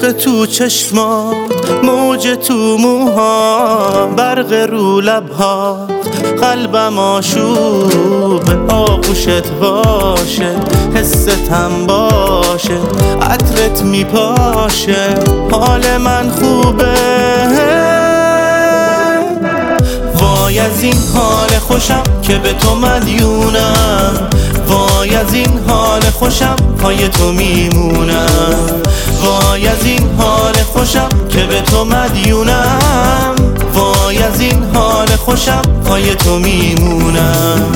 عشق تو چشما، موج تو موها، برق رو لبها، قلبم آشوب آغوشت باشه، حستم باشه، عطرت میپاشه، حال من خوبه. وای از این حال خوشم که به تو مدیونم، وای از این حال خوشم پای تو میمونم، وای از این حال خوشم که به تو مدیونم، وای از این حال خوشم پای تو میمونم.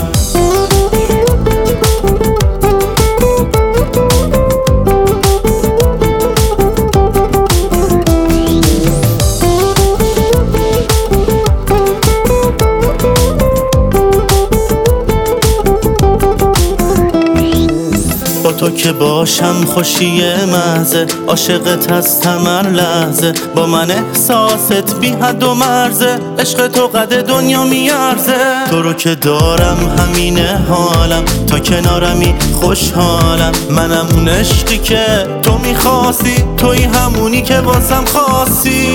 با تو که باشم خوشی محضه، عاشقت هستم هر لحظه، با من احساست بی حد و مرزه، عشق تو قد دنیا میارزه. تو رو که دارم همینه حالم، تا کنارمی خوشحالم، منم اون عشقی که تو میخواستی، توی همونی که واسم خواستی.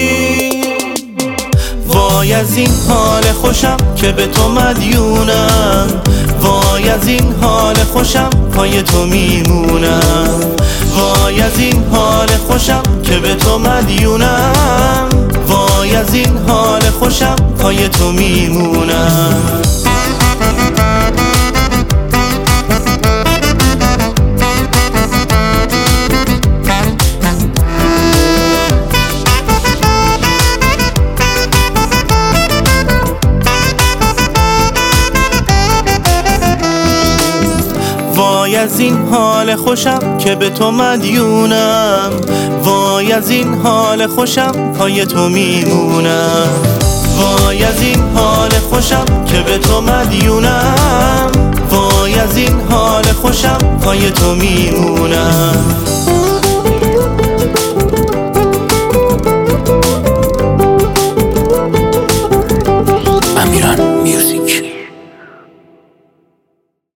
وای از این حال خوشم که به تو مدیونم، وای از این حال خوشم پای تو میمونم، وای از این حال خوشم که به تو مدیونم، وای از این حال خوشم پای تو میمونم. وای از این حال خوشم که به تو مدیونم، وای از این حال خوشم پای تو میمونم، وای از این حال خوشم که به تو مدیونم، وای از این حال خوشم پای تو میمونم.